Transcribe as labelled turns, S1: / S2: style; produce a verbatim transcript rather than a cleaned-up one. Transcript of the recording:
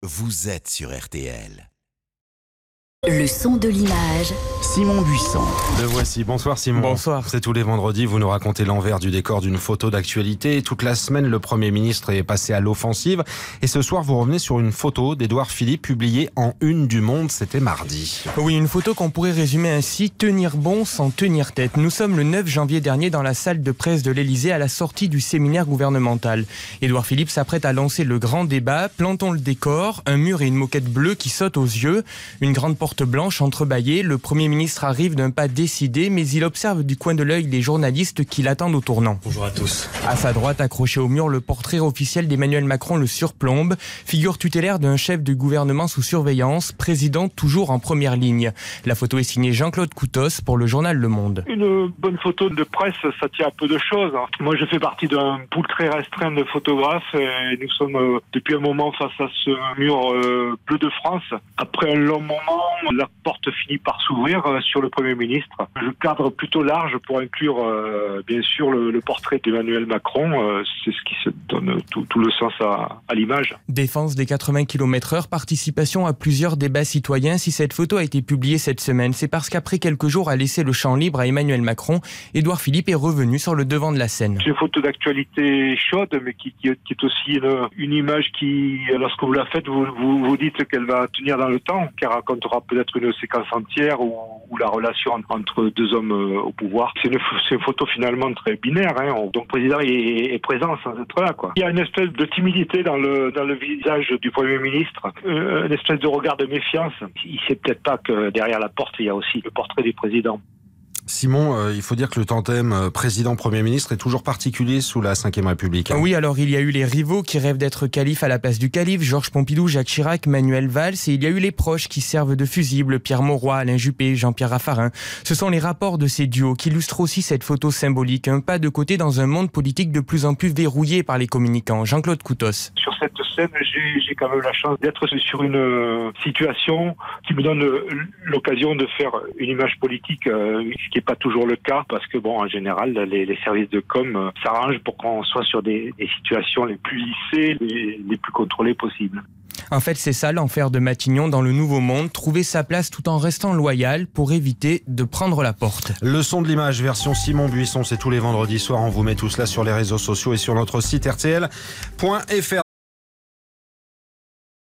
S1: vous êtes sur R T L.
S2: Le son de l'image, Simon Buisson.
S3: Le voici. Bonsoir Simon.
S4: Bonsoir.
S3: C'est tous les vendredis, vous nous racontez l'envers du décor d'une photo d'actualité. Toute la semaine, le Premier ministre est passé à l'offensive. Et ce soir, vous revenez sur une photo d'Édouard Philippe publiée en une du Monde. C'était mardi.
S4: Oui, une photo qu'on pourrait résumer ainsi: tenir bon sans tenir tête. Nous sommes le neuf janvier dernier dans la salle de presse de l'Élysée à la sortie du séminaire gouvernemental. Édouard Philippe s'apprête à lancer le grand débat. Plantons le décor. Un mur et une moquette bleue qui sautent aux yeux. Une grande porte blanche entrebâillée. Le Premier ministre arrive d'un pas décidé, mais il observe du coin de l'œil les journalistes qui l'attendent au tournant.
S5: Bonjour à tous.
S4: À sa droite, accroché au mur, le portrait officiel d'Emmanuel Macron le surplombe. Figure tutélaire d'un chef de gouvernement sous surveillance, président toujours en première ligne. La photo est signée Jean-Claude Coutos pour le journal Le Monde.
S6: Une bonne photo de presse, ça tient à peu de choses. Moi, je fais partie d'un pool très restreint de photographes et nous sommes depuis un moment face à ce mur bleu de France. Après un long moment, la porte finit par s'ouvrir sur le Premier ministre. Je cadre plutôt large pour inclure euh, bien sûr le, le portrait d'Emmanuel Macron. Euh, c'est ce qui se donne tout, tout le sens à, à l'image.
S4: Défense des quatre-vingts kilomètres heure, participation à plusieurs débats citoyens. Si cette photo a été publiée cette semaine, c'est parce qu'après quelques jours à laisser le champ libre à Emmanuel Macron, Édouard Philippe est revenu sur le devant de la scène.
S6: C'est une photo d'actualité chaude, mais qui, qui, qui est aussi une, une image qui, lorsque vous la faites, vous, vous, vous dites qu'elle va tenir dans le temps, qu'elle racontera peut-être une séquence entière ou, ou la relation entre deux hommes au pouvoir. C'est une, c'est une photo finalement très binaire. Hein. Donc le président est, est présent sans être là, quoi. Il y a une espèce de timidité dans le, dans le visage du Premier ministre, une espèce de regard de méfiance. Il ne sait peut-être pas que derrière la porte, il y a aussi le portrait du président.
S3: Simon, euh, il faut dire que le tandem euh, président-premier ministre est toujours particulier sous la cinquième République. Hein.
S4: Oui, alors il y a eu les rivaux qui rêvent d'être calife à la place du calife, Georges Pompidou, Jacques Chirac, Manuel Valls, et il y a eu les proches qui servent de fusibles, Pierre Mauroy, Alain Juppé, Jean-Pierre Raffarin. Ce sont les rapports de ces duos qui illustrent aussi cette photo symbolique, un pas de côté dans un monde politique de plus en plus verrouillé par les communicants. Jean-Claude Coutos.
S6: Sur cette scène, j'ai, j'ai quand même la chance d'être sur une euh, situation qui me donne euh, l'occasion de faire une image politique, euh, ce qui n'est pas toujours le cas. Parce que bon, en général, les, les services de com euh, s'arrangent pour qu'on soit sur des, des situations les plus lissées, les, les plus contrôlées possibles.
S4: En fait, c'est ça l'enfer de Matignon dans le Nouveau Monde, trouver sa place tout en restant loyal pour éviter de prendre la porte.
S3: Le son de l'image version Simon Buisson, c'est tous les vendredis soirs. On vous met tout cela sur les réseaux sociaux et sur notre site R T L point F R.